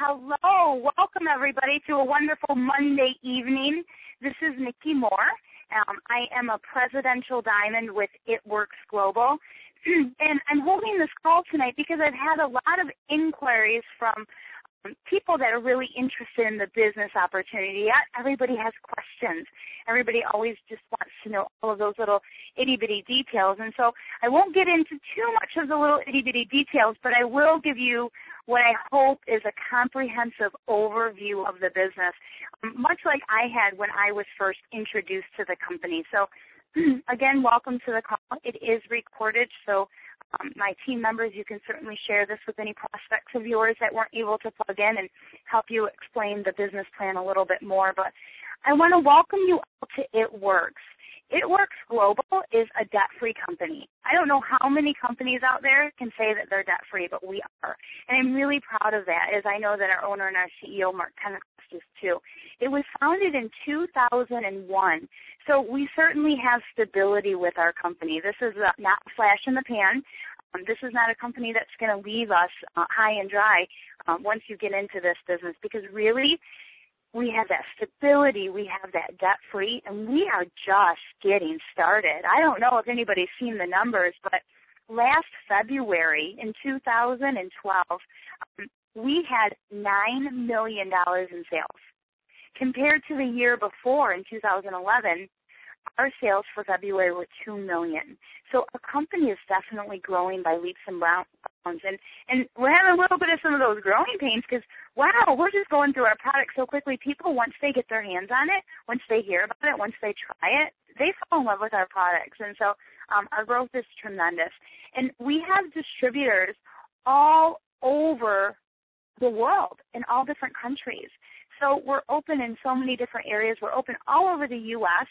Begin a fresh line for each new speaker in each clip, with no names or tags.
Hello. Welcome, everybody, to a wonderful Monday evening. This is Nikki Moore. I am a presidential diamond with It Works Global. And I'm holding this call tonight because I've had a lot of inquiries from people that are really interested in the business opportunity. Everybody has questions. Everybody always just wants to know all of those little itty-bitty details. And so I won't get into too much of the little itty-bitty details, but I will give you what I hope is a comprehensive overview of the business, much like I had when I was first introduced to the company. So, again, welcome to the call. It is recorded, so my team members, you can certainly share this with any prospects of yours that weren't able to plug in and help you explain the business plan a little bit more. But I want to welcome you all to It Works. It Works Global is a debt-free company. I don't know how many companies out there can say that they're debt-free, but we are. And I'm really proud of that, as I know that our owner and our CEO, Mark Pentecost, is too. It was founded in 2001, so we certainly have stability with our company. This is not a flash in the pan. This is not a company that's going to leave us high and dry once you get into this business, because really, we have that stability, we have that debt-free, and we are just getting started. I don't know if anybody's seen the numbers, but last February in 2012, we had $9 million in sales. Compared to the year before in 2011, our sales for February were $2 million. So our company is definitely growing by leaps and bounds. And we're having a little bit of some of those growing pains because, wow, we're just going through our product so quickly. People, once they get their hands on it, once they hear about it, once they try it, they fall in love with our products. And so our growth is tremendous. And we have distributors all over the world in all different countries. So we're open in so many different areas. We're open all over the U.S.,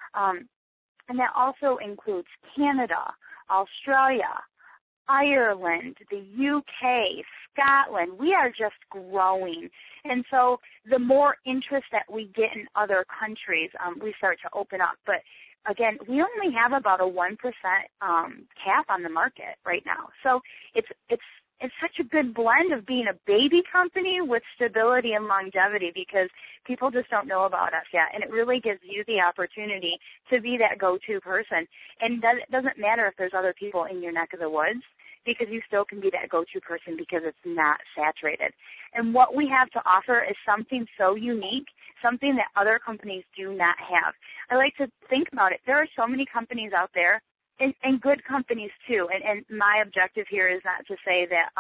and that also includes Canada, Australia, Ireland, the UK, Scotland. We are just growing. And so the more interest that we get in other countries, we start to open up. But again, we only have about a 1% cap on the market right now. So it's such a good blend of being a baby company with stability and longevity, because people just don't know about us yet. And it really gives you the opportunity to be that go-to person. And it doesn't matter if there's other people in your neck of the woods, because you still can be that go-to person because it's not saturated. And what we have to offer is something so unique, something that other companies do not have. I like to think about it. There are so many companies out there, and good companies too. And my objective here is not to say that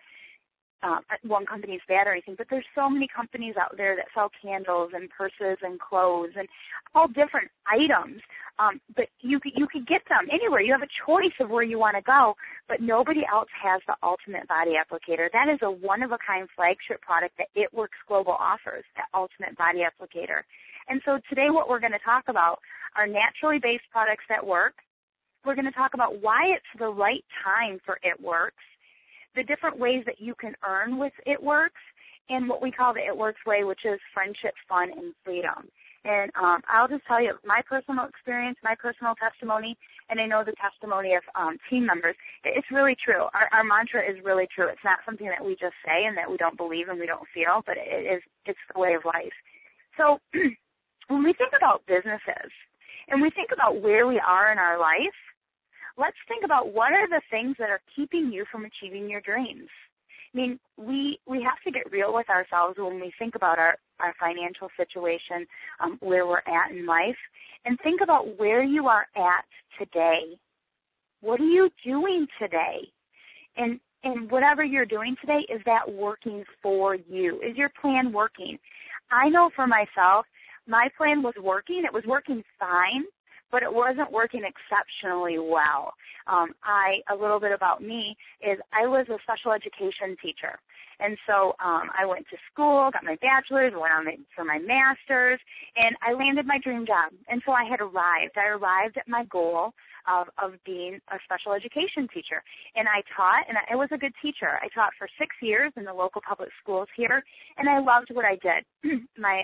one company is bad or anything, but there's so many companies out there that sell candles and purses and clothes and all different items. But you could get them anywhere. You have a choice of where you want to go, but nobody else has the Ultimate Body Applicator. That is a one-of-a-kind flagship product that It Works Global offers, that Ultimate Body Applicator. And so today what we're going to talk about are naturally based products that work. We're going to talk about why it's the right time for It Works, the different ways that you can earn with It Works, and what we call the It Works way, which is friendship, fun, and freedom. And I'll just tell you my personal experience, my personal testimony, and I know the testimony of team members. It's really true. Our mantra is really true. It's not something that we just say and that we don't believe and we don't feel, but it's the way of life. So when we think about businesses and we think about where we are in our life, let's think about what are the things that are keeping you from achieving your dreams. I mean, we have to get real with ourselves when we think about our financial situation, where we're at in life, and think about where you are at today. What are you doing today? And whatever you're doing today, is that working for you? Is your plan working? I know for myself, my plan was working. It was working fine, but it wasn't working exceptionally well. A little bit about me is I was a special education teacher. And so I went to school, got my bachelor's, went on for my master's, and I landed my dream job. And so I had arrived. I arrived at my goal of being a special education teacher. And I taught, and I was a good teacher. I taught for 6 years in the local public schools here, and I loved what I did.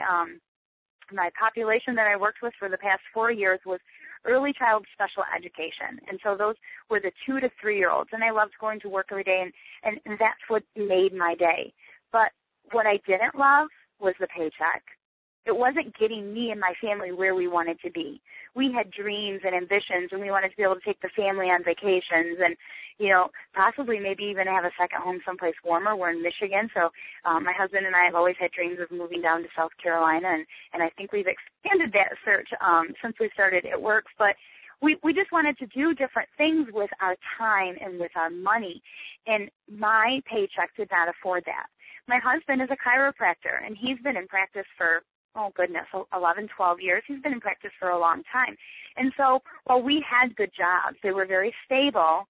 My population that I worked with for the past 4 years was early child special education. And so those were the 2 to 3 year olds. And I loved going to work every day, and that's what made my day. But what I didn't love was the paycheck. It wasn't getting me and my family where we wanted to be. We had dreams and ambitions, and we wanted to be able to take the family on vacations and, possibly maybe even have a second home someplace warmer. We're in Michigan, so my husband and I have always had dreams of moving down to South Carolina, and I think we've expanded that search since we started It Works. But we just wanted to do different things with our time and with our money, and my paycheck did not afford that. My husband is a chiropractor, and he's been in practice for 11, 12 years. He's been in practice for a long time. And so while we had good jobs, they were very stable,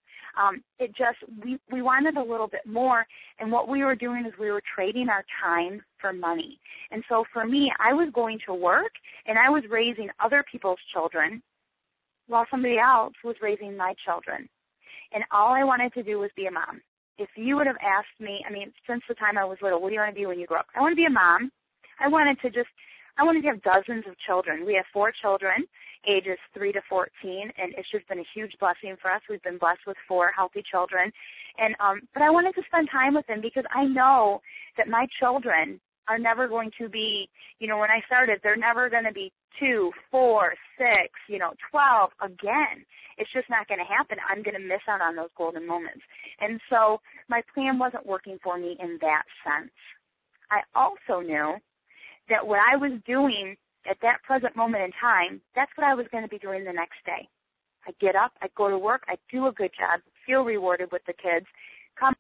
we wanted a little bit more. And what we were doing is we were trading our time for money. And so for me, I was going to work, and I was raising other people's children while somebody else was raising my children. And all I wanted to do was be a mom. If you would have asked me, since the time I was little, what do you want to be when you grow up? I want to be a mom. I wanted to have dozens of children. We have 4 children, ages 3 to 14, and it's just been a huge blessing for us. We've been blessed with 4 healthy children. And but I wanted to spend time with them because I know that my children are never going to be, when I started, they're never going to be 2, 4, 6, 12 again. It's just not going to happen. I'm going to miss out on those golden moments. And so my plan wasn't working for me in that sense. I also knew that what I was doing at that present moment in time, that's what I was going to be doing the next day. I get up, I go to work, I do a good job, feel rewarded with the kids, come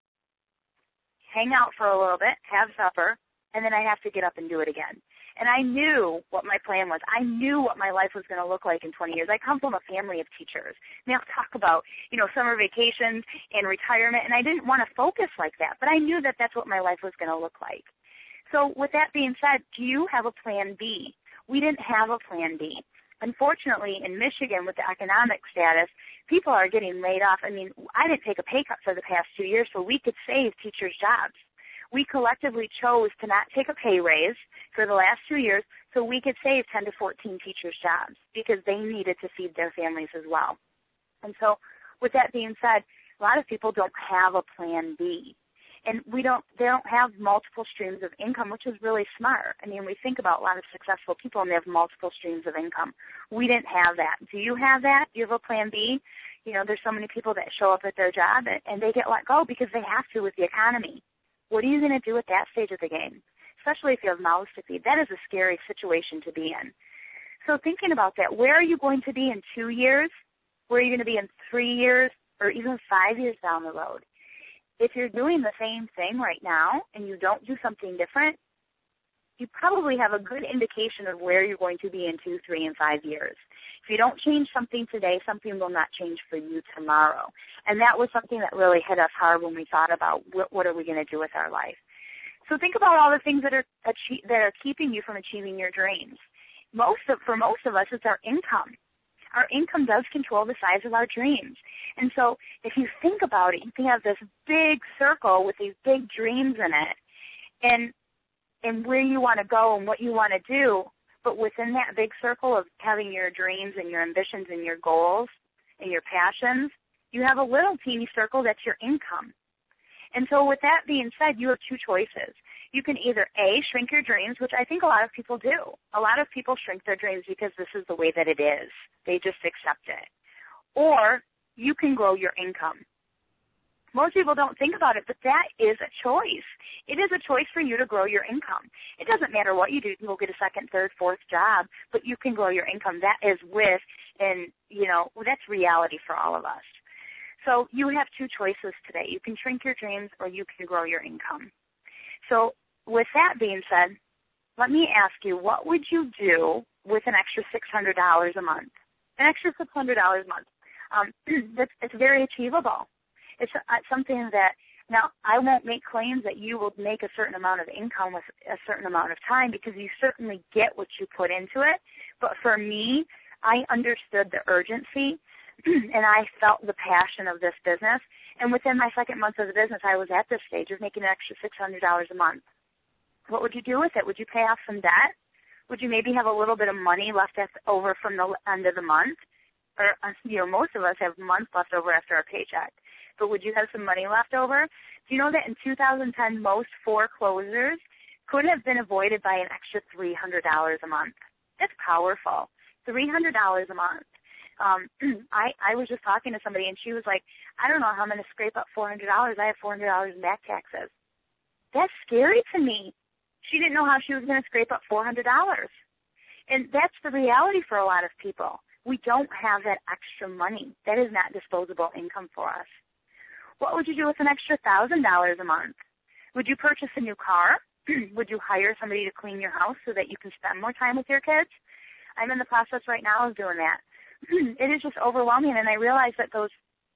hang out for a little bit, have supper, and then I have to get up and do it again. And I knew what my plan was. I knew what my life was going to look like in 20 years. I come from a family of teachers. I'll talk about, summer vacations and retirement, and I didn't want to focus like that, but I knew that that's what my life was going to look like. So with that being said, do you have a plan B? We didn't have a plan B. Unfortunately, in Michigan, with the economic status, people are getting laid off. I didn't take a pay cut for the past 2 years so we could save teachers' jobs. We collectively chose to not take a pay raise for the last 2 years so we could save 10 to 14 teachers' jobs because they needed to feed their families as well. And so with that being said, a lot of people don't have a plan B. And they don't have multiple streams of income, which is really smart. We think about a lot of successful people and they have multiple streams of income. We didn't have that. Do you have that? Do you have a plan B? There's so many people that show up at their job and they get let go because they have to with the economy. What are you going to do at that stage of the game? Especially if you have mouths to feed. That is a scary situation to be in. So thinking about that, where are you going to be in 2 years? Where are you going to be in 3 years or even 5 years down the road? If you're doing the same thing right now and you don't do something different, you probably have a good indication of where you're going to be in 2, 3, and 5 years. If you don't change something today, something will not change for you tomorrow. And that was something that really hit us hard when we thought about what are we going to do with our life. So think about all the things that are keeping you from achieving your dreams. For most of us, it's our income. Our income does control the size of our dreams. And so if you think about it, you can have this big circle with these big dreams in it and where you want to go and what you want to do. But within that big circle of having your dreams and your ambitions and your goals and your passions, you have a little teeny circle that's your income. And so with that being said, you have 2 choices. You can either, A, shrink your dreams, which I think a lot of people do. A lot of people shrink their dreams because this is the way that it is. They just accept it. Or you can grow your income. Most people don't think about it, but that is a choice. It is a choice for you to grow your income. It doesn't matter what you do. You can go get a second, third, fourth job, but you can grow your income. That is that's reality for all of us. So you have 2 choices today. You can shrink your dreams or you can grow your income. So with that being said, let me ask you, what would you do with an extra $600 a month? An extra $600 a month. It's very achievable. It's something that, now, I won't make claims that you will make a certain amount of income with a certain amount of time because you certainly get what you put into it. But for me, I understood the urgency and I felt the passion of this business. And within my second month of the business, I was at this stage of making an extra $600 a month. What would you do with it? Would you pay off some debt? Would you maybe have a little bit of money left over from the end of the month? Or, most of us have months left over after our paycheck. but would you have some money left over? Do you know that in 2010, most foreclosures could have been avoided by an extra $300 a month? That's powerful. $300 a month. I was just talking to somebody, and she was like, I don't know how I'm going to scrape up $400. I have $400 in back taxes. That's scary to me. She didn't know how she was going to scrape up $400. And that's the reality for a lot of people. We don't have that extra money. That is not disposable income for us. What would you do with an extra $1,000 a month? Would you purchase a new car? Would you hire somebody to clean your house so that you can spend more time with your kids? I'm in the process right now of doing that. It is just overwhelming, and I realize that those,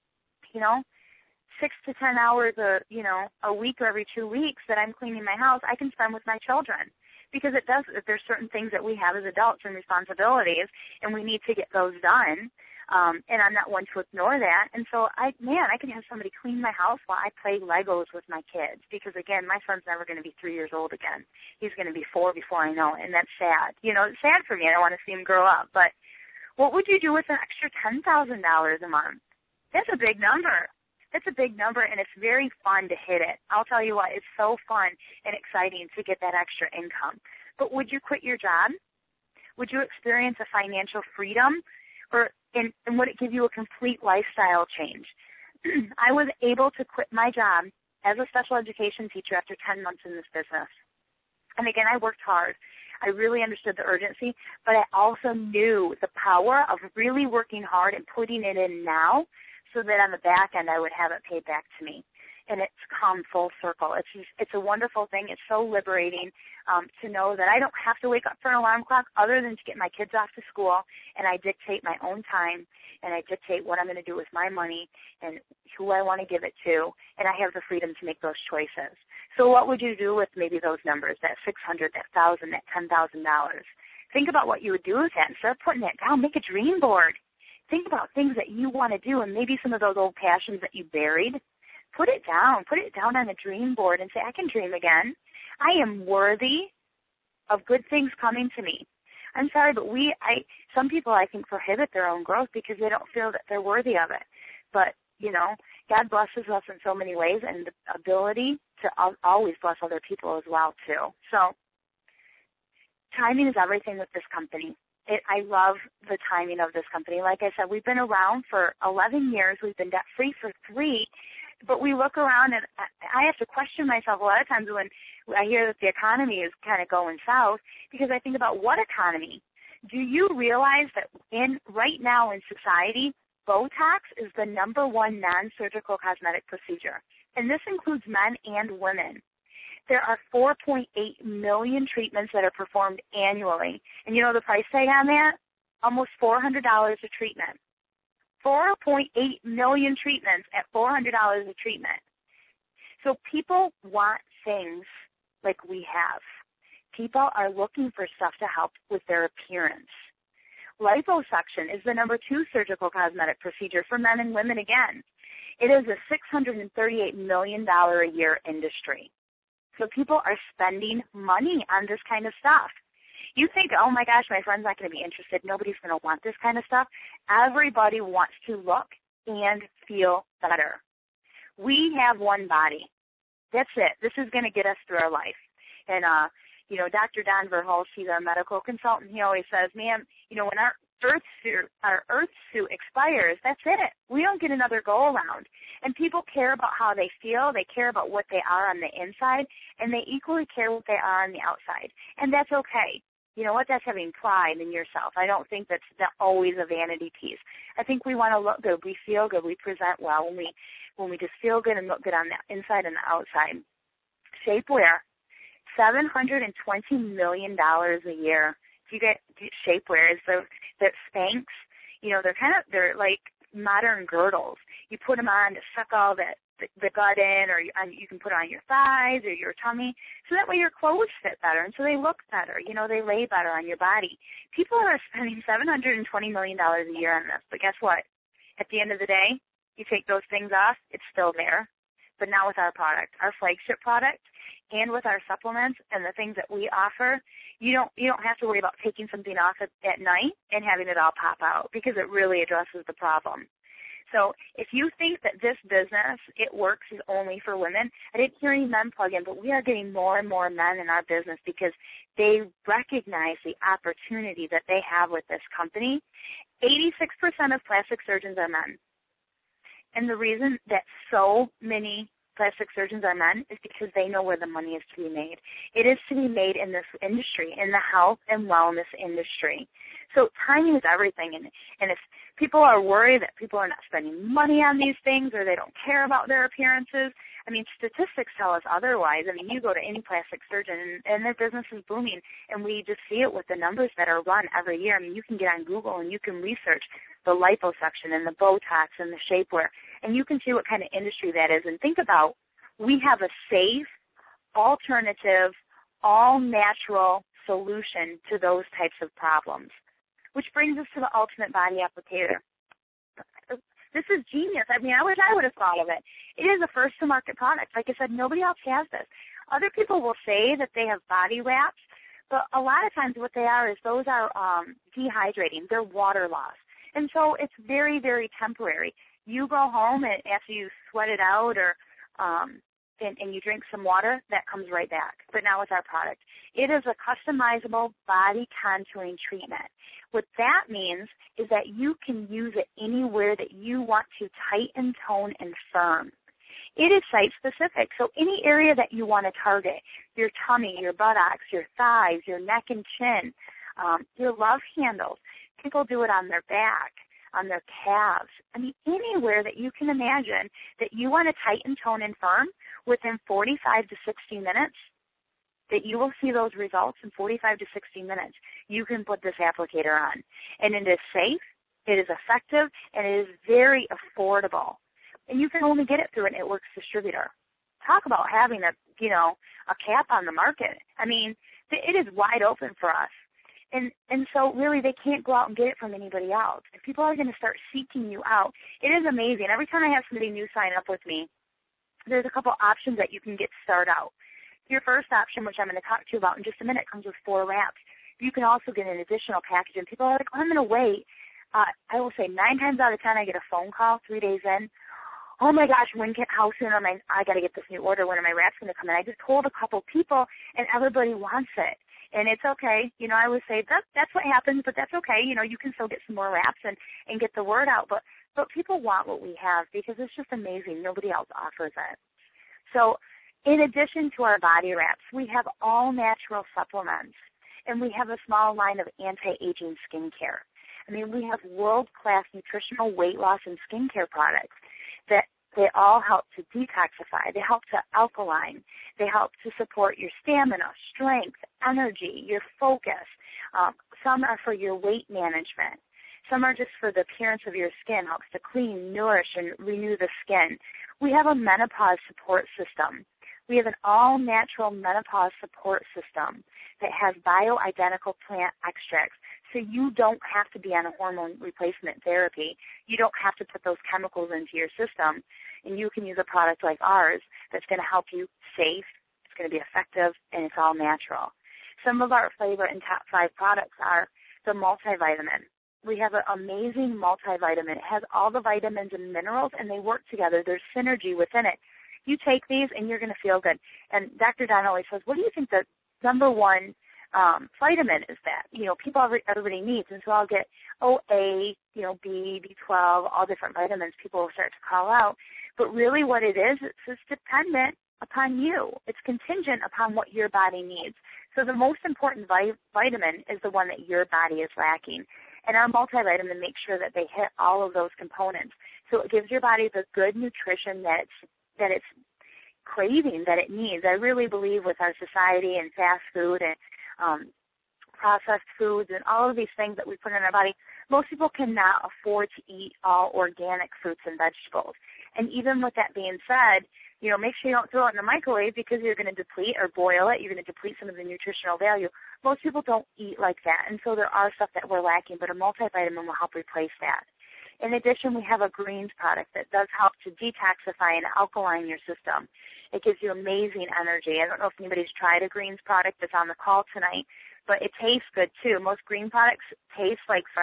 6 to 10 hours a week or every 2 weeks that I'm cleaning my house, I can spend with my children. Because there's certain things that we have as adults and responsibilities, and we need to get those done. And I'm not one to ignore that. And so, I can have somebody clean my house while I play Legos with my kids. Because, again, my son's never going to be 3 years old again. He's going to be 4 before I know it, and that's sad. It's sad for me. I don't want to see him grow up. But what would you do with an extra $10,000 a month? That's a big number. It's a big number, and it's very fun to hit it. I'll tell you what, it's so fun and exciting to get that extra income. But would you quit your job? Would you experience a financial freedom? And would it give you a complete lifestyle change? I was able to quit my job as a special education teacher after 10 months in this business. And again, I worked hard. I really understood the urgency, but I also knew the power of really working hard and putting it in now, so that on the back end I would have it paid back to me. And it's come full circle. It's a wonderful thing. It's so liberating to know that I don't have to wake up for an alarm clock other than to get my kids off to school, and I dictate my own time, and I dictate what I'm going to do with my money and who I want to give it to, and I have the freedom to make those choices. So what would you do with maybe those numbers, that $600, that $1,000, that $10,000? Think about what you would do with that. Instead of putting it down, make a dream board. Think about things that you want to do, and maybe some of those old passions that you buried. Put it down on a dream board and say, I can dream again. I am worthy of good things coming to me. I'm sorry, but some people, I think, prohibit their own growth because they don't feel that they're worthy of it. But, God blesses us in so many ways, and the ability to always bless other people as well, too. So timing is everything with this company. I love the timing of this company. Like I said, we've been around for 11 years. We've been debt-free for 3. But we look around, and I have to question myself a lot of times when I hear that the economy is kind of going south, because I think about what economy? Do you realize that right now in society, Botox is the number 1 non-surgical cosmetic procedure? And this includes men and women. There are 4.8 million treatments that are performed annually. And you know the price tag on that? Almost $400 a treatment. 4.8 million treatments at $400 a treatment. So people want things like we have. People are looking for stuff to help with their appearance. Liposuction is the number 2 surgical cosmetic procedure for men and women again. It is a $638 million a year industry. So people are spending money on this kind of stuff. You think, oh my gosh, my friend's not going to be interested. Nobody's going to want this kind of stuff. Everybody wants to look and feel better. We have one body. That's it. This is going to get us through our life. And, Dr. Don Verhulst, he's our medical consultant. He always says, man, when our earth suit expires, that's it. We don't get another go around. And people care about how they feel. They care about what they are on the inside, and they equally care what they are on the outside. And that's okay. You know what? That's having pride in yourself. I don't think that's always a vanity piece. I think we want to look good. We feel good. We present well when we just feel good and look good on the inside and the outside. Shapewear, $720 million a year. You get shapewear. They're Spanx. They're like modern girdles. You put them on to suck all the gut in, or you can put it on your thighs or your tummy, so that way your clothes fit better, and so they look better. They lay better on your body. People are spending $720 million a year on this, but guess what? At the end of the day, you take those things off, it's still there. But now with our product, our flagship product, and with our supplements and the things that we offer, you don't have to worry about taking something off at night and having it all pop out, because it really addresses the problem. So if you think that this business, It Works, is only for women, I didn't hear any men plug in, but we are getting more and more men in our business because they recognize the opportunity that they have with this company. 86% of plastic surgeons are men. And the reason that so many plastic surgeons are men is because they know where the money is to be made. It is to be made in this industry, in the health and wellness industry. So timing is everything. And if people are worried that people are not spending money on these things or they don't care about their appearances, I mean, statistics tell us otherwise. I mean, you go to any plastic surgeon and their business is booming, and we just see it with the numbers that are run every year. I mean, you can get on Google and you can research the liposuction and the Botox and the shapewear, and you can see what kind of industry that is. And think about, we have a safe, alternative, all-natural solution to those types of problems, which brings us to the Ultimate Body Applicator. This is genius. I mean, I wish I would have thought of it. It is a first-to-market product. Like I said, nobody else has this. Other people will say that they have body wraps, but a lot of times what they are is those are dehydrating. They're water loss. And so it's very, very temporary. You go home and after you sweat it out or and you drink some water, that comes right back. But now with our product, it is a customizable body contouring treatment. What that means is that you can use it anywhere that you want to tighten, tone, and firm. It is site-specific, so any area that you want to target, your tummy, your buttocks, your thighs, your neck and chin, your love handles. People do it on their back, on their calves. I mean, anywhere that you can imagine that you want to tighten, tone, and firm within 45 to 60 minutes, that you will see those results in 45 to 60 minutes. You can put this applicator on. And it is safe, it is effective, and it is very affordable. And you can only get it through an It Works distributor. Talk about having a cap on the market. I mean, it is wide open for us. And so really they can't go out and get it from anybody else. If people are going to start seeking you out, it is amazing. Every time I have somebody new sign up with me, there's a couple options that you can get started out. Your first option, which I'm going to talk to you about in just a minute, comes with 4 wraps. You can also get an additional package, and people are like, I'm going to wait. I will say 9 times out of 10 I get a phone call 3 days in. Oh, my gosh, how soon I got to get this new order? When are my wraps going to come in? I just told a couple people, and everybody wants it. And it's okay. You know, I would say that's what happens, but that's okay. You know, you can still get some more wraps and get the word out. But people want what we have because it's just amazing. Nobody else offers it. So in addition to our body wraps, we have all natural supplements, and we have a small line of anti-aging skincare. I mean, we have world-class nutritional weight loss and skincare products that they all help to detoxify. They help to alkaline. They help to support your stamina, strength, energy, your focus. Some are for your weight management. Some are just for the appearance of your skin, helps to clean, nourish, and renew the skin. We have a menopause support system. We have an all-natural menopause support system that has bioidentical plant extracts, so you don't have to be on a hormone replacement therapy. You don't have to put those chemicals into your system, and you can use a product like ours that's going to help you safe, it's going to be effective, and it's all natural. Some of our favorite and top 5 products are the multivitamin. We have an amazing multivitamin. It has all the vitamins and minerals, and they work together. There's synergy within it. You take these, and you're going to feel good. And Dr. Don always says, what do you think the number one vitamin is that, you know, everybody needs? And so I'll get A, you know, B, B12, all different vitamins people will start to call out. But really what it is, it's dependent upon you. It's contingent upon what your body needs. So the most important vitamin is the one that your body is lacking. And our multivitamin makes sure that they hit all of those components. So it gives your body the good nutrition that it's craving, that it needs. I really believe with our society and fast food and processed foods and all of these things that we put in our body, most people cannot afford to eat all organic fruits and vegetables. And even with that being said, you know, make sure you don't throw it in the microwave because you're going to deplete, or boil it, you're going to deplete some of the nutritional value. Most people don't eat like that, and so there are stuff that we're lacking, but a multivitamin will help replace that. In addition, we have a greens product that does help to detoxify and alkaline your system. It gives you amazing energy. I don't know if anybody's tried a greens product that's on the call tonight, but it tastes good too. Most green products taste like fresh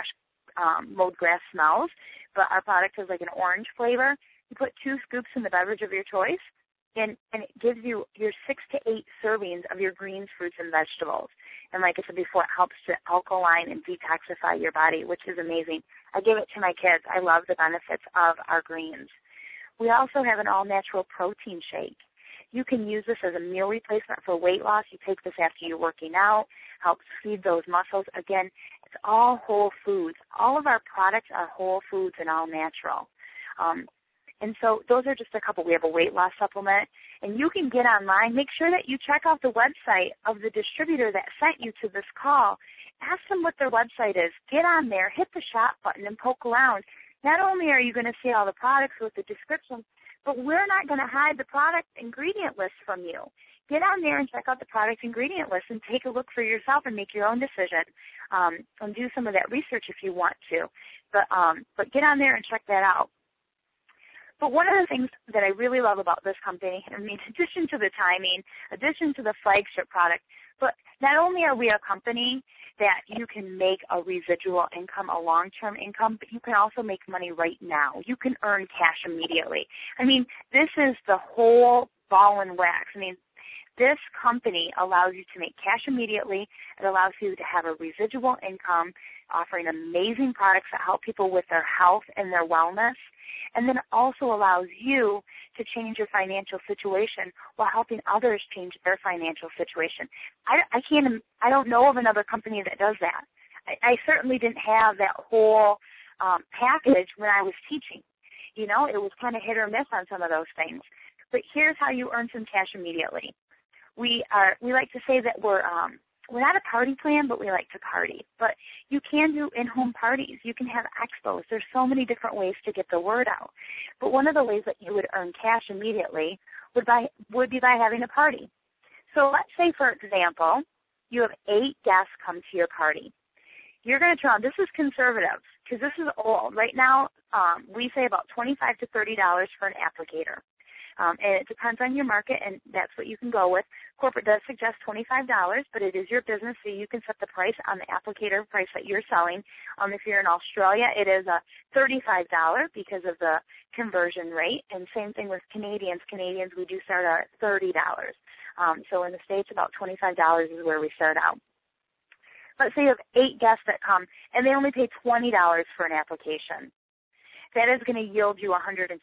mowed grass smells, but our product has like an orange flavor. You put 2 scoops in the beverage of your choice, and it gives you your 6 to 8 servings of your greens, fruits, and vegetables. And like I said before, it helps to alkaline and detoxify your body, which is amazing. I give it to my kids. I love the benefits of our greens. We also have an all-natural protein shake. You can use this as a meal replacement for weight loss. You take this after you're working out, helps feed those muscles. Again, it's all whole foods. All of our products are whole foods and all natural. And so those are just a couple. We have a weight loss supplement. And you can get online. Make sure that you check out the website of the distributor that sent you to this call. Ask them what their website is. Get on there, hit the shop button, and poke around. Not only are you going to see all the products with the description, but we're not going to hide the product ingredient list from you. Get on there and check out the product ingredient list and take a look for yourself and make your own decision. And do some of that research if you want to. But get on there and check that out. But one of the things that I really love about this company, I mean, in addition to the timing, addition to the flagship product, but not only are we a company that you can make a residual income, a long-term income, but you can also make money right now. You can earn cash immediately. I mean, this is the whole ball and wax. I mean, this company allows you to make cash immediately. It allows you to have a residual income, offering amazing products that help people with their health and their wellness, and then also allows you to change your financial situation while helping others change their financial situation. I don't know of another company that does that. I certainly didn't have that whole package when I was teaching. You know, it was kind of hit or miss on some of those things. But here's how you earn some cash immediately. We like to say that we're not a party plan, but we like to party. But you can do in-home parties. You can have expos. There's so many different ways to get the word out. But one of the ways that you would earn cash immediately would be by having a party. So let's say, for example, you have 8 guests come to your party. You're going to this is conservative because this is old. Right now, we say about $25 to $30 for an applicator. And it depends on your market, and that's what you can go with. Corporate does suggest $25, but it is your business, so you can set the price on the applicator price that you're selling. If you're in Australia, it is a $35 because of the conversion rate, and same thing with Canadians. Canadians, we do start at $30. So in the States, about $25 is where we start out. Let's say you have 8 guests that come, and they only pay $20 for an application. That is going to yield you $160.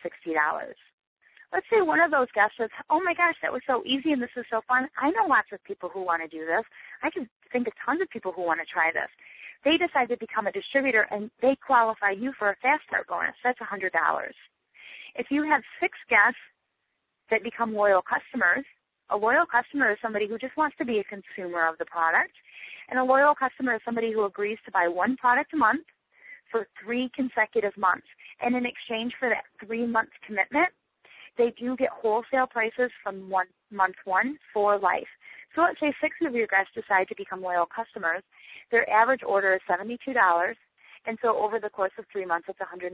Let's say one of those guests says, oh, my gosh, that was so easy and this is so fun. I know lots of people who want to do this. I can think of tons of people who want to try this. They decide to become a distributor, and they qualify you for a Fast Start bonus. That's $100. If you have 6 guests that become loyal customers, a loyal customer is somebody who just wants to be a consumer of the product, and a loyal customer is somebody who agrees to buy 1 product a month for 3 consecutive months. And in exchange for that 3-month commitment, they do get wholesale prices from month 1 for life. So let's say 6 of your guests decide to become loyal customers. Their average order is $72, and so over the course of 3 months, it's $194.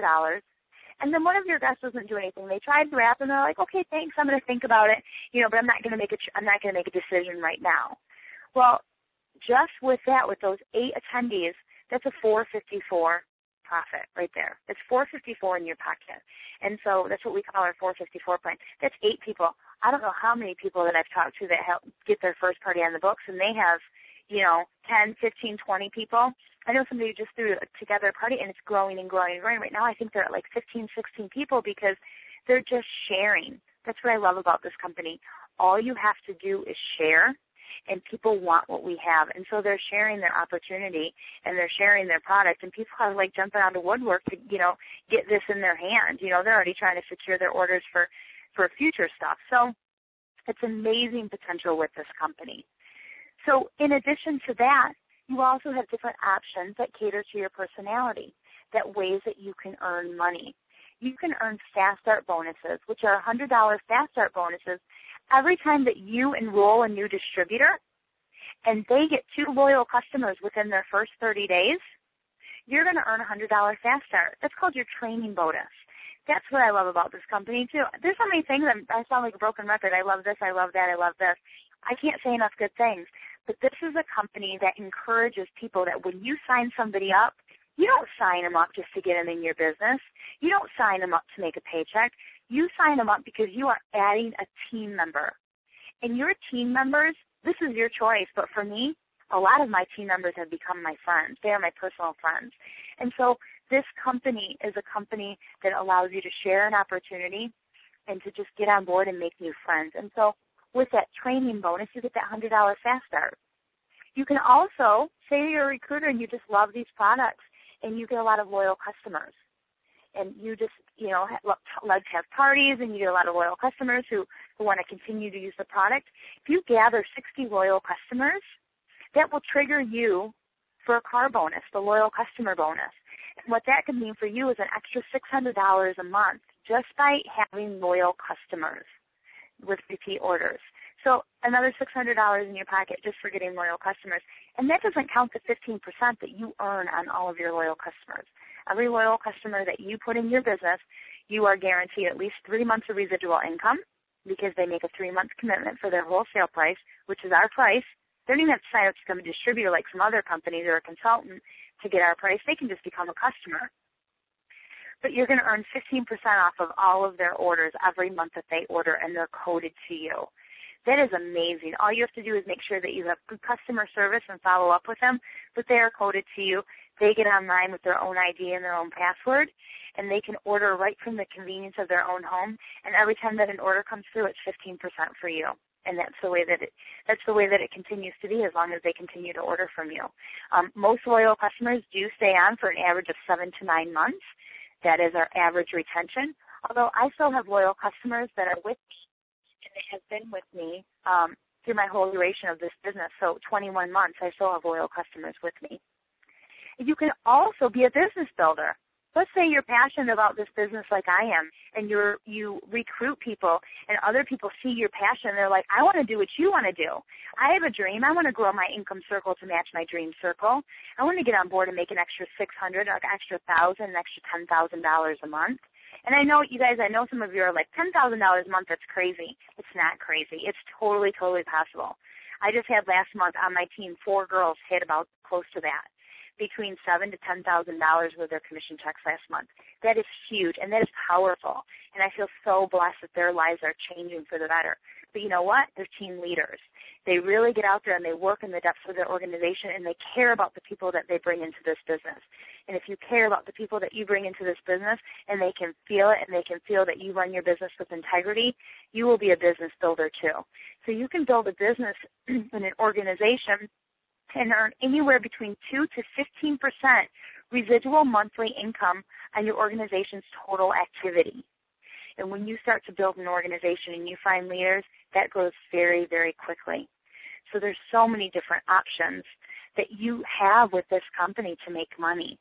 And then one of your guests doesn't do anything. They tried the wrap, and they're like, okay, thanks, I'm going to think about it, but I'm not going to make a decision right now. Well, just with that, with those 8 attendees, that's a $454 profit right there. It's $454 in your pocket. And so that's what we call our $454 plan. That's 8 people. I don't know how many people that I've talked to that help get their first party on the books, and they have, 10, 15, 20 people. I know somebody just threw together a party, and it's growing and growing and growing. Right now I think they're at like 15, 16 people because they're just sharing. That's what I love about this company. All you have to do is share, and people want what we have. And so they're sharing their opportunity, and they're sharing their product, and people are like jumping out of woodwork to, get this in their hand. They're already trying to secure their orders for future stuff. So it's amazing potential with this company. So in addition to that, you also have different options that cater to your personality, that ways that you can earn money. You can earn Fast Start bonuses, which are $100 Fast Start bonuses every time that you enroll a new distributor and they get 2 loyal customers within their first 30 days, you're going to earn a $100 Fast Start. That's called your training bonus. That's what I love about this company, too. There's so many things. I sound like a broken record. I love this. I love that. I love this. I can't say enough good things. But this is a company that encourages people that when you sign somebody up, You don't sign them up just to get them in your business. You don't sign them up to make a paycheck. You sign them up because you are adding a team member. And your team members, this is your choice, but for me, a lot of my team members have become my friends. They are my personal friends. And so this company is a company that allows you to share an opportunity and to just get on board and make new friends. And so with that training bonus, you get that $100 fast start. You can also say you're a recruiter and you just love these products and you get a lot of loyal customers. And you just, like to have parties and you get a lot of loyal customers who want to continue to use the product. If you gather 60 loyal customers, that will trigger you for a car bonus, the loyal customer bonus. And what that could mean for you is an extra $600 a month just by having loyal customers with repeat orders. So another $600 in your pocket just for getting loyal customers. And that doesn't count the 15% that you earn on all of your loyal customers. Every loyal customer that you put in your business, you are guaranteed at least 3 months of residual income because they make a 3-month commitment for their wholesale price, which is our price. They don't even have to sign up to become a distributor like some other companies or a consultant to get our price. They can just become a customer. But you're going to earn 15% off of all of their orders every month that they order, and they're coded to you. That is amazing. All you have to do is make sure that you have good customer service and follow up with them, but they are coded to you. They get online with their own ID and their own password, and they can order right from the convenience of their own home. And every time that an order comes through, it's 15% for you. And that's the way that it continues to be as long as they continue to order from you. Most loyal customers do stay on for an average of 7 to 9 months. That is our average retention. Although I still have loyal customers that are with me, and they have been with me through my whole duration of this business. So 21 months, I still have loyal customers with me. You can also be a business builder. Let's say you're passionate about this business like I am, and you recruit people, and other people see your passion. They're like, I want to do what you want to do. I have a dream. I want to grow my income circle to match my dream circle. I want to get on board and make an extra $600, an extra $1,000, an extra $10,000 a month. And I know, you guys, I know some of you are like, $10,000 a month, that's crazy. It's not crazy. It's totally, totally possible. I just had last month on my team 4 girls hit about close to that, between $7,000 to $10,000 with their commission checks last month. That is huge, and that is powerful. And I feel so blessed that their lives are changing for the better. But you know what? They're team leaders. They really get out there and they work in the depths of their organization, and they care about the people that they bring into this business. And if you care about the people that you bring into this business and they can feel it and they can feel that you run your business with integrity, you will be a business builder too. So you can build a business in an organization and earn anywhere between 2 to 15% residual monthly income on your organization's total activity. And when you start to build an organization and you find leaders, that grows very, very quickly. So there's so many different options that you have with this company to make money.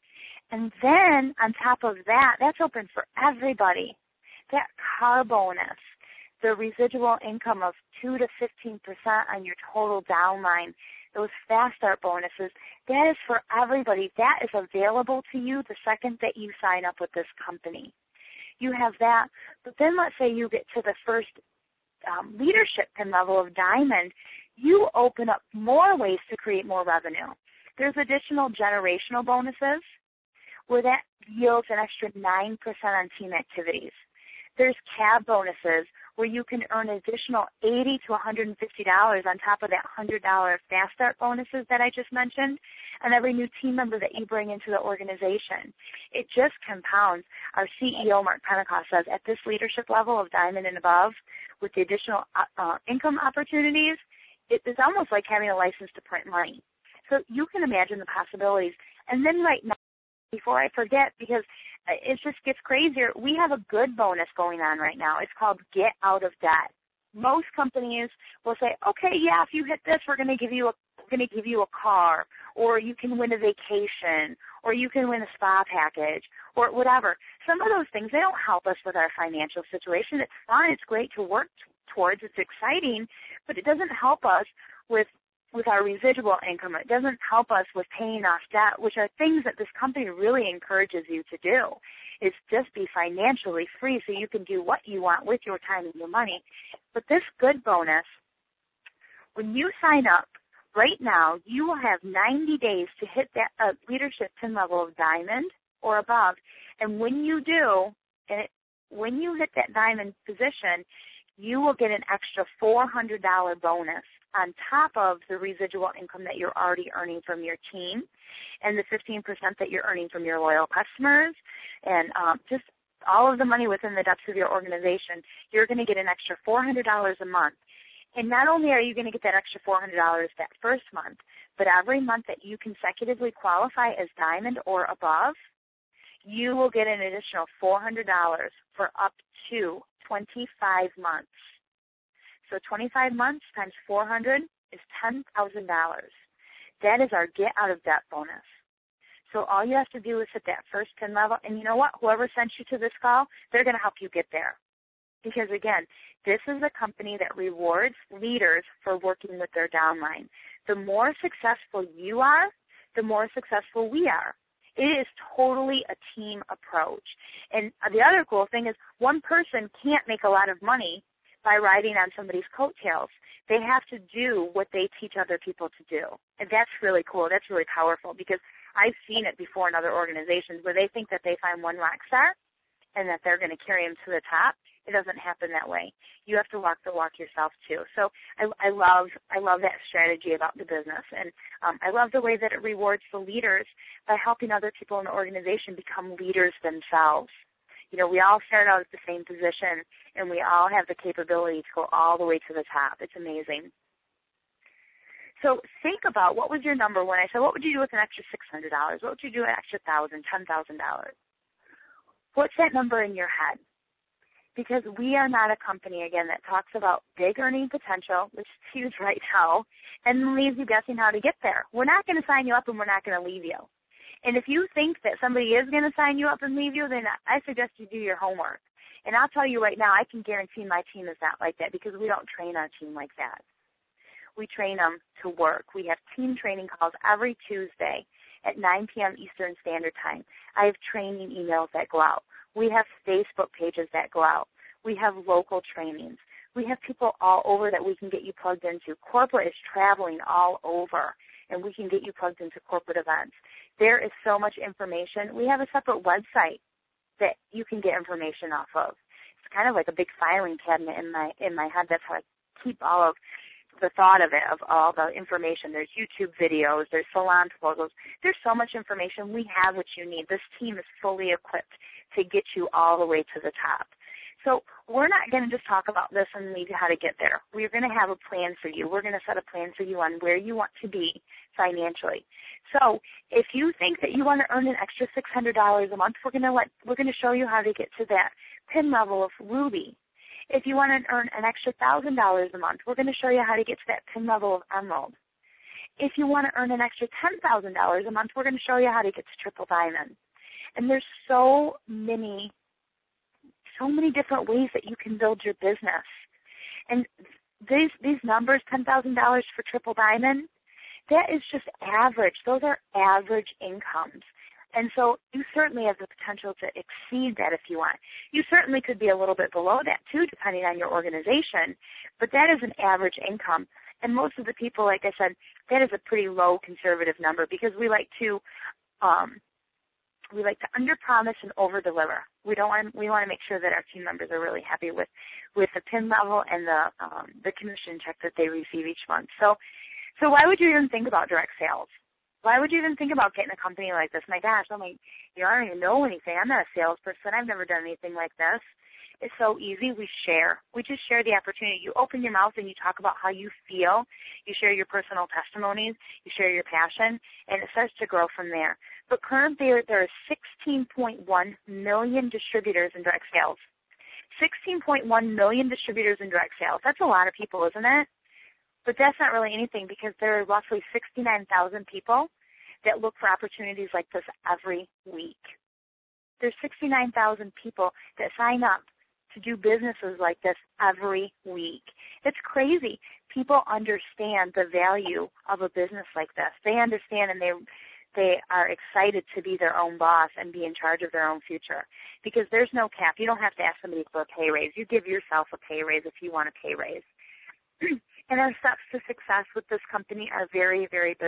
And then on top of that, that's open for everybody. That car bonus, the residual income of 2 to 15% on your total downline, those fast start bonuses, that is for everybody. That is available to you the second that you sign up with this company. You have that, but then let's say you get to the first leadership pin level of Diamond, you open up more ways to create more revenue. There's additional generational bonuses where that yields an extra 9% on team activities. There's CAB bonuses where you can earn an additional $80 to $150 on top of that $100 fast start bonuses that I just mentioned, and every new team member that you bring into the organization. It just compounds. Our CEO, Mark Pentecost, says at this leadership level of Diamond and above, with the additional income opportunities, it's almost like having a license to print money. So you can imagine the possibilities. And then right now, before I forget, because it just gets crazier, we have a good bonus going on right now. It's called Get Out of Debt. Most companies will say, okay, yeah, if you hit this, we're going to give you a car, or you can win a vacation, or you can win a spa package, or whatever. Some of those things, they don't help us with our financial situation. It's fun. It's great to work towards. It's exciting, but it doesn't help us with our residual income. It doesn't help us with paying off debt, which are things that this company really encourages you to do, is just be financially free so you can do what you want with your time and your money. But this good bonus, when you sign up right now, you will have 90 days to hit that leadership pin level of diamond or above. And when you do, when you hit that diamond position, you will get an extra $400 bonus on top of the residual income that you're already earning from your team and the 15% that you're earning from your loyal customers and just all of the money within the depths of your organization. You're going to get an extra $400 a month. And not only are you going to get that extra $400 that first month, but every month that you consecutively qualify as diamond or above, you will get an additional $400 for up to 25 months. So 25 months times 400 is $10,000. That is our get out of debt bonus. So all you have to do is hit that first pin level, and you know what? Whoever sent you to this call, they're going to help you get there. Because, again, this is a company that rewards leaders for working with their downline. The more successful you are, the more successful we are. It is totally a team approach. And the other cool thing is one person can't make a lot of money by riding on somebody's coattails. They have to do what they teach other people to do. And that's really cool. That's really powerful because I've seen it before in other organizations where they think that they find one rock star and that they're going to carry them to the top. It doesn't happen that way. You have to walk the walk yourself too. So I love that strategy about the business, and I love the way that it rewards the leaders by helping other people in the organization become leaders themselves. You know, we all start out at the same position, and we all have the capability to go all the way to the top. It's amazing. So think about what was your number when I said, what would you do with an extra $600? What would you do with an extra $1,000, $10,000? What's that number in your head? Because we are not a company, again, that talks about big earning potential, which is huge right now, and leaves you guessing how to get there. We're not going to sign you up and we're not going to leave you. And if you think that somebody is going to sign you up and leave you, then I suggest you do your homework. And I'll tell you right now, I can guarantee my team is not like that because we don't train our team like that. We train them to work. We have team training calls every Tuesday at 9 p.m. Eastern Standard Time. I have training emails that go out. We have Facebook pages that go out. We have local trainings. We have people all over that we can get you plugged into. Corporate is traveling all over, and we can get you plugged into corporate events. There is so much information. We have a separate website that you can get information off of. It's kind of like a big filing cabinet in my head. That's how I keep all of the thought of it, of all the information. There's YouTube videos. There's salon proposals. There's so much information. We have what you need. This team is fully equipped to get you all the way to the top. So we're not going to just talk about this and leave you how to get there. We're going to have a plan for you. We're going to set a plan for you on where you want to be financially. So if you think that you want to earn an extra $600 a month, we're going to show you how to get to that pin level of Ruby. If you want to earn an extra $1,000 a month, we're going to show you how to get to that pin level of Emerald. If you want to earn an extra $10,000 a month, we're going to show you how to get to Triple Diamond. And there's so many different ways that you can build your business. And these numbers, $10,000 for Triple Diamond, that is just average. Those are average incomes. And so you certainly have the potential to exceed that if you want. You certainly could be a little bit below that too, depending on your organization, but that is an average income. And most of the people, like I said, that is a pretty low conservative number because we like to underpromise and overdeliver. We want to make sure that our team members are really happy with the pin level and the commission check that they receive each month. So why would you even think about direct sales? Why would you even think about getting a company like this? My gosh, I don't even know anything. I'm not a salesperson. I've never done anything like this. It's so easy. We share. We just share the opportunity. You open your mouth and you talk about how you feel. You share your personal testimonies. You share your passion, and it starts to grow from there. But currently there are 16.1 million distributors in direct sales. 16.1 million distributors in direct sales. That's a lot of people, isn't it? But that's not really anything because there are roughly 69,000 people that look for opportunities like this every week. There's 69,000 people that sign up to do businesses like this every week. It's crazy. People understand the value of a business like this. They understand and they are excited to be their own boss and be in charge of their own future because there's no cap. You don't have to ask somebody for a pay raise. You give yourself a pay raise if you want a pay raise. And our steps to success with this company are very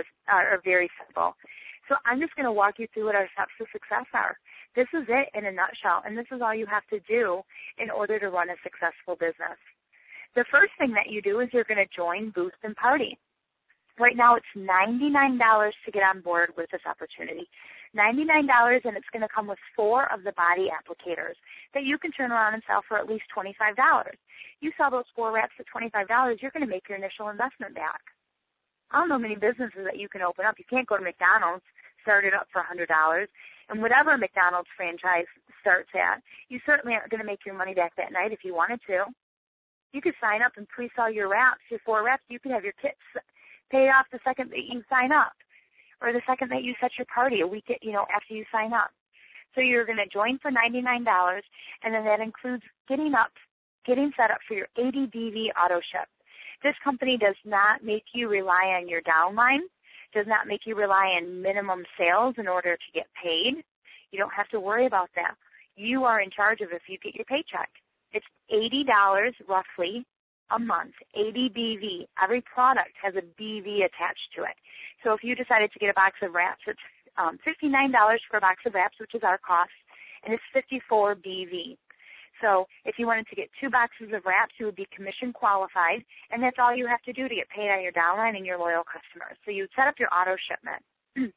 simple. So I'm just going to walk you through what our steps to success are. This is it in a nutshell, and this is all you have to do in order to run a successful business. The first thing that you do is you're going to join Boost and Party. Right now it's $99 to get on board with this opportunity. $99, and it's going to come with 4 of the body applicators that you can turn around and sell for at least $25. You sell those 4 wraps at $25, you're going to make your initial investment back. I don't know many businesses that you can open up. You can't go to McDonald's, start it up for $100, and whatever McDonald's franchise starts at, you certainly aren't going to make your money back that night if you wanted to. You could sign up and pre-sell your wraps, your 4 wraps. You could have your kits paid off the second that you sign up, or the second that you set your party a week, after you sign up. So you're going to join for $99, and then that includes getting set up for your ADBV auto ship. This company does not make you rely on your downline, does not make you rely on minimum sales in order to get paid. You don't have to worry about that. You are in charge of if you get your paycheck. It's $80 roughly a month, ADBV. Every product has a BV attached to it. So if you decided to get a box of wraps, it's $59 for a box of wraps, which is our cost, and it's $54 BV. So if you wanted to get 2 boxes of wraps, you would be commission qualified, and that's all you have to do to get paid on your downline and your loyal customers. So you set up your auto shipment.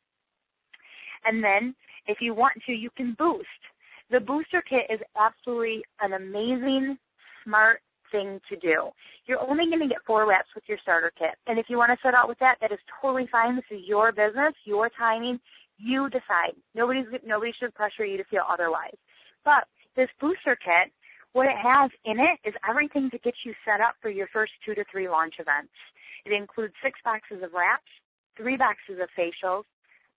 And then if you want to, you can boost. The booster kit is absolutely an amazing, smart thing to do. You're only going to get 4 wraps with your starter kit. And if you want to start out with that, that is totally fine. This is your business, your timing. You decide. Nobody should pressure you to feel otherwise. But this booster kit, what it has in it is everything to get you set up for your first 2 to 3 launch events. It includes 6 boxes of wraps, 3 boxes of facials,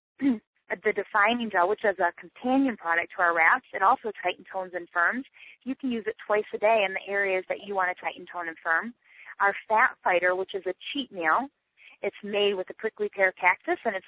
the defining gel, which is a companion product to our wraps. It also tighten, tones, and firms. You can use it twice a day in the areas that you want to tighten, tone, and firm. Our fat fighter, which is a cheat meal. It's made with a prickly pear cactus, and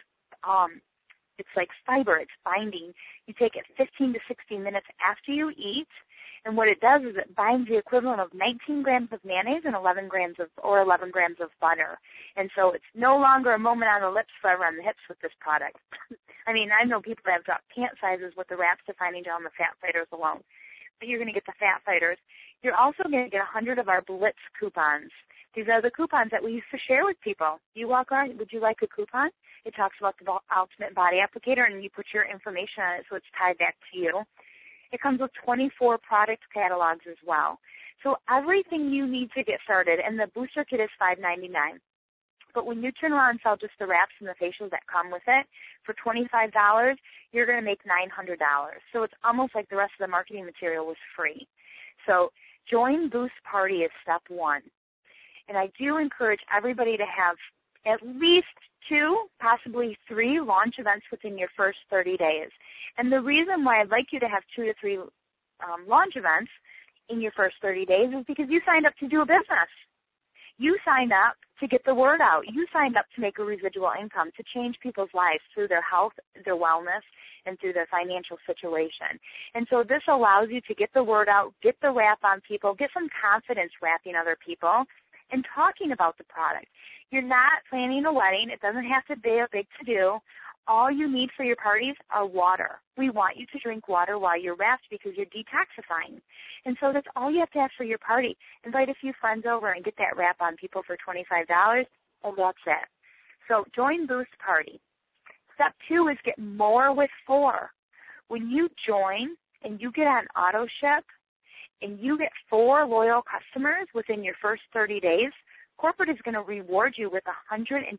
it's like fiber. It's binding. You take it 15 to 16 minutes after you eat, and what it does is it binds the equivalent of 19 grams of mayonnaise and 11 grams of butter. And so it's no longer a moment on the lips, forever on the hips with this product. I mean, I know people that have dropped pant sizes with the wraps, defining gel, and the fat fighters alone. But you're going to get the fat fighters. You're also going to get 100 of our Blitz coupons. These are the coupons that we used to share with people. You walk around, would you like a coupon? It talks about the Ultimate Body Applicator, and you put your information on it so it's tied back to you. It comes with 24 product catalogs as well. So everything you need to get started, and the booster kit is $5.99. But when you turn around and sell just the wraps and the facials that come with it, for $25, you're going to make $900. So it's almost like the rest of the marketing material was free. So join Boost Party is step 1. And I do encourage everybody to have at least 2, possibly 3 launch events within your first 30 days. And the reason why I'd like you to have 2 to 3 launch events in your first 30 days is because you signed up to do a business. You signed up to get the word out. You signed up to make a residual income, to change people's lives through their health, their wellness, and through their financial situation. And so this allows you to get the word out, get the wrap on people, get some confidence wrapping other people, and talking about the product. You're not planning a wedding. It doesn't have to be a big to-do. All you need for your parties are water. We want you to drink water while you're wrapped because you're detoxifying. And so that's all you have to have for your party. Invite a few friends over and get that wrap on people for $25, and that's it. So join Boost Party. Step 2 is get more with 4. When you join and you get on auto ship and you get 4 loyal customers within your first 30 days, corporate is going to reward you with 120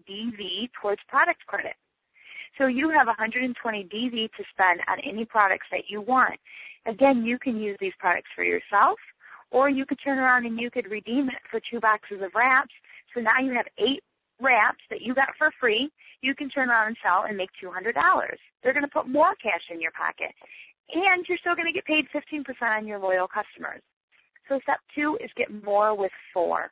DV towards product credit. So you have 120 DV to spend on any products that you want. Again, you can use these products for yourself, or you could turn around and you could redeem it for 2 boxes of wraps. So now you have 8 wraps that you got for free. You can turn around and sell and make $200. They're going to put more cash in your pocket. And you're still going to get paid 15% on your loyal customers. So step 2 is get more with 4.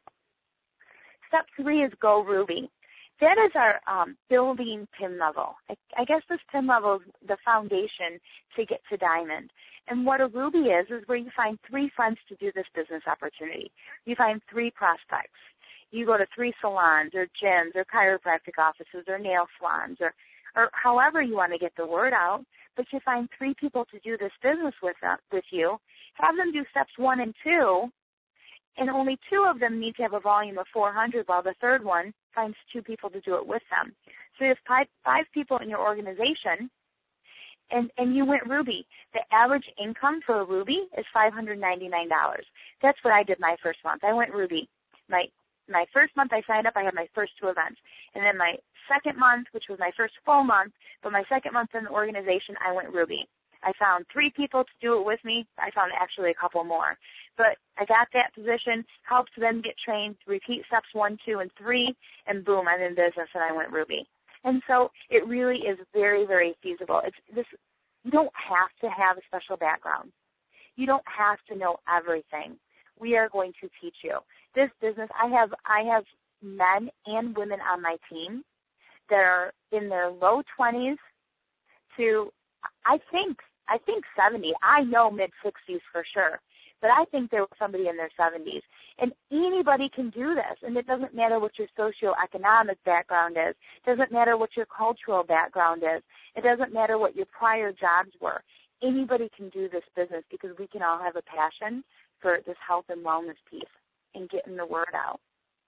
Step 3 is go Ruby. That is our building PIN level. I guess this PIN level is the foundation to get to diamond. And what a Ruby is where you find 3 friends to do this business opportunity. You find 3 prospects. you go to 3 salons or gyms or chiropractic offices or nail salons or however you want to get the word out, but you find 3 people to do this business with you, have them do steps 1 and 2, and only 2 of them need to have a volume of 400, while the third one finds 2 people to do it with them. So you have 5 people in your organization, and you went Ruby. The average income for a Ruby is $599. That's what I did my first month. I went Ruby. My first month I signed up, I had my first 2 events. And then my second month, which was my first full month, but my second month in the organization, I went Ruby. I found 3 people to do it with me. I found actually a couple more. But I got that position, helped them get trained, repeat steps 1, 2, and 3, and boom, I'm in business, and I went Ruby. And so it really is very, very feasible. You don't have to have a special background. You don't have to know everything. We are going to teach you. This business, I have men and women on my team that are in their low 20s to, I think 70. I know mid-60s for sure, but I think there was somebody in their 70s. And anybody can do this, and it doesn't matter what your socioeconomic background is. It doesn't matter what your cultural background is. It doesn't matter what your prior jobs were. Anybody can do this business because we can all have a passion for this health and wellness piece and getting the word out.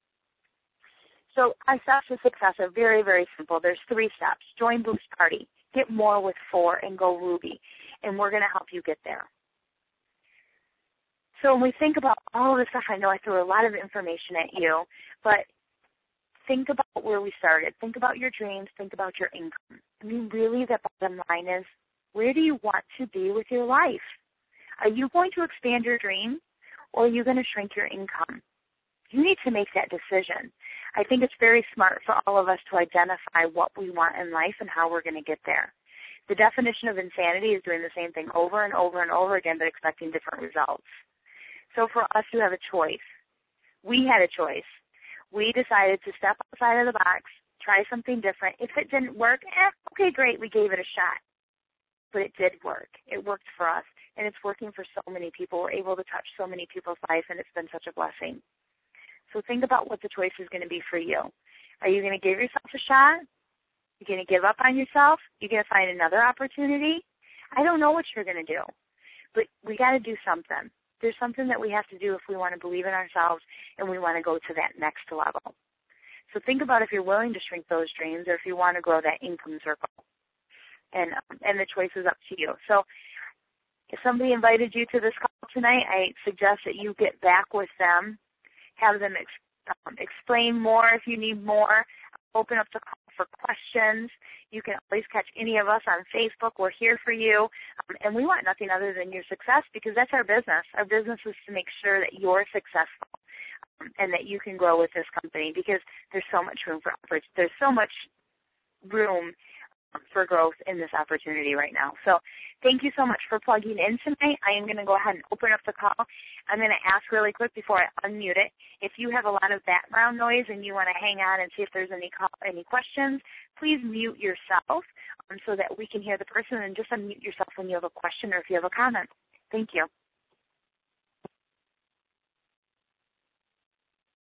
So our steps to success are very, very simple. There's 3 steps. Join Boost Party. Get more with 4 and go Ruby. And we're going to help you get there. So when we think about all of this stuff, I know I threw a lot of information at you, but think about where we started. Think about your dreams. Think about your income. I mean, really the bottom line is, where do you want to be with your life? Are you going to expand your dream, or are you going to shrink your income? You need to make that decision. I think it's very smart for all of us to identify what we want in life and how we're going to get there. The definition of insanity is doing the same thing over and over and over again, but expecting different results. So for us to have a choice, we had a choice. We decided to step outside of the box, try something different. If it didn't work, okay, great, we gave it a shot. But it did work. It worked for us, and it's working for so many people. We're able to touch so many people's lives, and it's been such a blessing. So think about what the choice is going to be for you. Are you going to give yourself a shot? Are you going to give up on yourself? Are you going to find another opportunity? I don't know what you're going to do, but we got to do something. There's something that we have to do if we want to believe in ourselves and we want to go to that next level. So think about if you're willing to shrink those dreams or if you want to grow that income circle. And the choice is up to you. So if somebody invited you to this call tonight, I suggest that you get back with them, have them explain more if you need more, open up the call for questions. You can always catch any of us on Facebook. We're here for you. And we want nothing other than your success because that's our business. Our business is to make sure that you're successful and that you can grow with this company because there's so much room for opportunity. There's so much room for growth in this opportunity right now. So thank you so much for plugging in tonight. I am going to go ahead and open up the call. I'm going to ask really quick before I unmute it. If you have a lot of background noise and you want to hang on and see if there's any questions, please mute yourself so that we can hear the person, and just unmute yourself when you have a question or if you have a comment. Thank you.